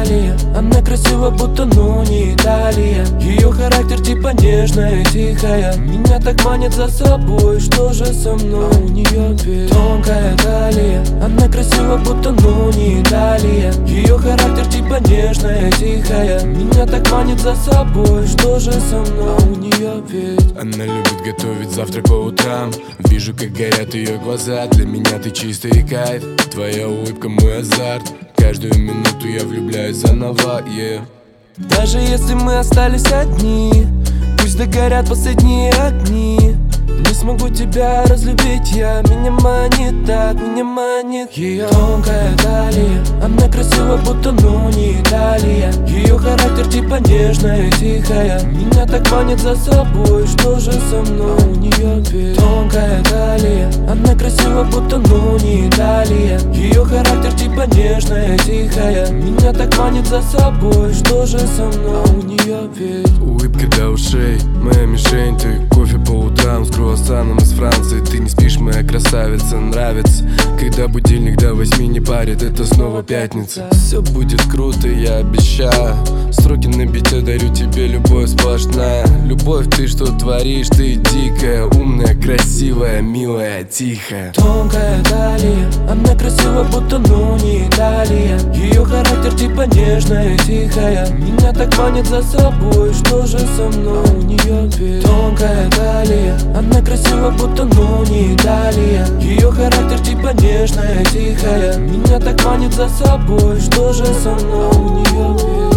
талия. Она красива, будто, ну, не Италия. Ее характер типа нежная, тихая. Меня так манит за собой, что же со мной? У нее ведь тонкая талия. Она красива, будто, ну, не Италия. Ее характер типа нежная, тихая. Меня так манит за собой, что же со мной? У нее ведь она любит готовить завтрак по утрам. Вижу, как горят ее глаза. Для меня ты чистый кайф. Твоя улыбка мой азарт. Каждую минуту я влюбляюсь заново, yeah. Даже если мы остались одни, пусть догорят последние огни. Не смогу тебя разлюбить я. Меня манит так, меня манит ее тонкая талия. Она красива, будто, ну, не Италия. Ее характер типа нежная, тихая. Меня так манит за собой, что же со мной? У нее ведь тонкая талия. Она красива, будто, ну, не Италия. Ее характер типа нежная, тихая. Меня так манит за собой, что же со мной? У нее ведь улыбка до ушей, моя мишень. Ты кофе по утрам с круассаном из Франции. Ты не спишь, моя красавица, нравится, когда будильник до 8 не парит. Это снова пятница. Все будет круто, я обещаю. Строки на бите дарю тебе, любовь сплошная. Любовь, ты что творишь, ты дикая, умная, красивая, милая, тихая. Тонкая талия. Она красива, будто, ну, не Италия. Ее характер типа нежная, тихая. Меня так манит за собой, что же со мной? У нее ведь тонкая талия. Она красива, будто, ну, не Италия. Ее характер типа нежная, тихая. Меня так манит за собой, что же со мной? У нее ведь